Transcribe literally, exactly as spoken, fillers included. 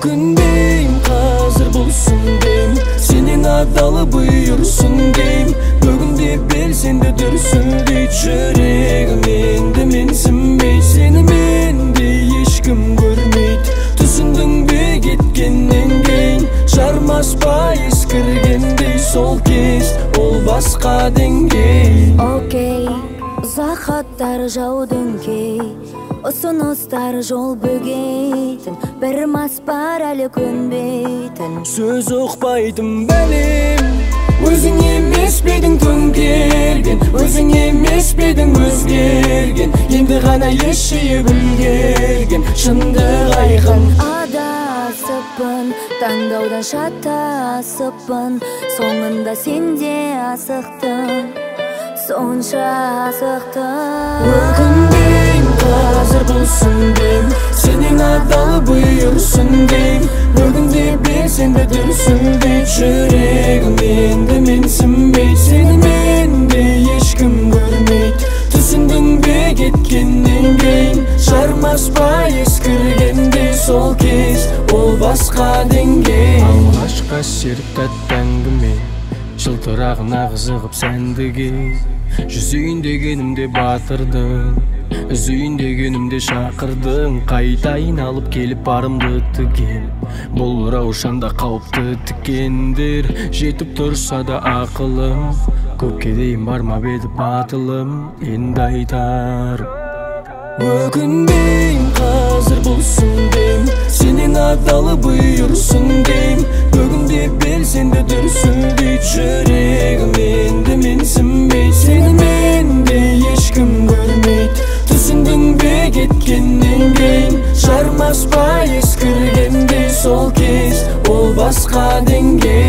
Өкінбейм, қазір болсын дейм, сенен адалы бұйырсын дейм. Бүгінде белсен де дүрсілдей жүрегім, енді менсінбей. Сені мендей ешкім көрмейді, түсіндің бе кеткеннен кейін? Жармас па ескіргендей сол кез, ол басқа деңгей. Окей, ұзақ хаттар жаудың кей, ұсыныстар жол бөгейтін, бір мас бар әлі көнбейтін. Сөз ұқпайтын бәлем, өзің емес педің төңкерген, өзің емес педің өзгерген, енді ғана ес жиып үлгерген шындық айқын. Адасыппын, таңдаудан шатасыппын, соңында сен де асықтың, сонша асықтың. Өкінбейм, қазір болсын дейм, сенен адалы бұйырсын дейм. Бүгінде белсен де дүрсілдей жүрегім, енді менсінбей. Сені мендей ешкім көрмейді, түсіндің бе кеткеннен кейін? Жармас па ескіргендей сол кез, ол басқа деңгей. Алғашқа серік тәтті әңгіме, жылтырағына қызығып сәндіге. Жүзейін дегенімде батырдың, үзейін дегенімде шақырдың. Қайтайын алып келіп барымды тігем, бұл раушанда қауіпті тікендер. Жетіп тұрса да ақылым, көпке дейін бармап еді батылым, енді айтарым. Өкінбейм, қазір болсын дейм, сенен адалы бұйырсын дейм. Бүгінде белсен де дүрсілдей жүрегім, енді менсінбей. Сені мендей ешкім көрмейді, түсіндің бе кеткеннен кейін? Жармас па ескіргендей сол кез, ол басқа деңгей.